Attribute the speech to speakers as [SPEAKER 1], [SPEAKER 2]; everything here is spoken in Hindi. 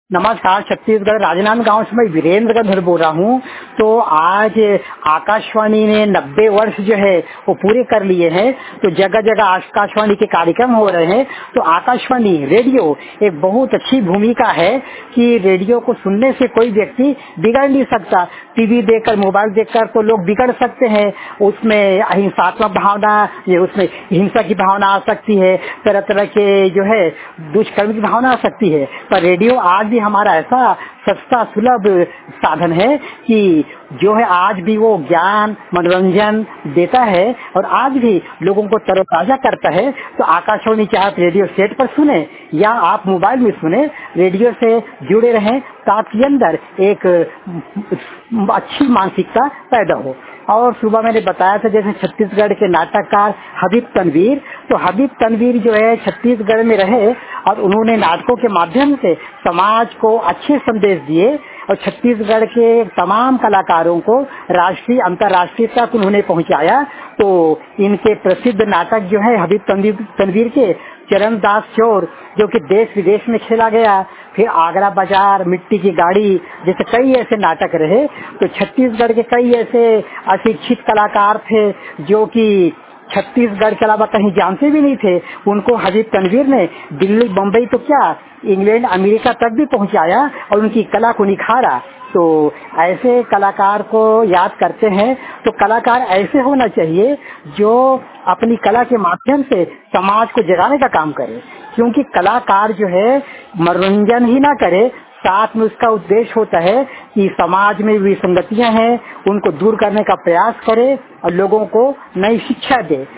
[SPEAKER 1] नमस्कार। छत्तीसगढ़ राजनांदगांव से मैं वीरेंद्र गंधर बोल रहा हूँ। तो आज आकाशवाणी ने 90 वर्ष जो है वो पूरे कर लिए हैं। तो जगह जगह आकाशवाणी के कार्यक्रम हो रहे हैं। तो आकाशवाणी रेडियो एक बहुत अच्छी भूमिका है कि रेडियो को सुनने से कोई व्यक्ति बिगड़ नहीं सकता। टीवी देखकर, मोबाइल देखकर तो लोग बिगड़ सकते हैं। उसमें अहिंसात्मक भावना, ये उसमें हिंसा की भावना आ सकती है, तरह तरह के जो है दुष्कर्म की भावना आ सकती है। पर रेडियो आज भी हमारा ऐसा सस्ता सुलभ साधन है कि जो है आज भी वो ज्ञान मनोरंजन देता है और आज भी लोगों को तरोताजा करता है। तो आकाशवाणी चाहे आप रेडियो सेट पर सुने या आप मोबाइल में सुने, रेडियो से जुड़े रहें तो आपके अंदर एक अच्छी मानसिकता पैदा हो। और सुबह मैंने बताया था जैसे छत्तीसगढ़ के नाटककार हबीब तनवीर, तो हबीब तनवीर जो है छत्तीसगढ़ में रहे और उन्होंने नाटकों के माध्यम से समाज को अच्छे संदेश दिए और छत्तीसगढ़ के तमाम कलाकारों को राष्ट्रीय अंतर्राष्ट्रीय तक उन्होंने पहुंचाया। तो इनके प्रसिद्ध नाटक जो है हबीब तनवीर के चरणदास चोर, जो कि देश विदेश में खेला गया, फिर आगरा बाजार, मिट्टी की गाड़ी, जैसे कई ऐसे नाटक रहे। तो छत्तीसगढ़ के कई ऐसे अशिक्षित कलाकार थे जो कि छत्तीसगढ़ के अलावा कहीं जानते भी नहीं थे। उनको हबीब तनवीर ने दिल्ली, बम्बई तो क्या इंग्लैंड, अमेरिका तक भी पहुंचाया और उनकी कला को निखारा। तो ऐसे कलाकार को याद करते हैं। तो कलाकार ऐसे होना चाहिए जो अपनी कला के माध्यम से समाज को जगाने का काम करे, क्योंकि कलाकार जो है मनोरंजन ही ना करे, साथ में उसका उद्देश्य होता है कि समाज में विसंगतियां हैं उनको दूर करने का प्रयास करे और लोगों को नई शिक्षा दे।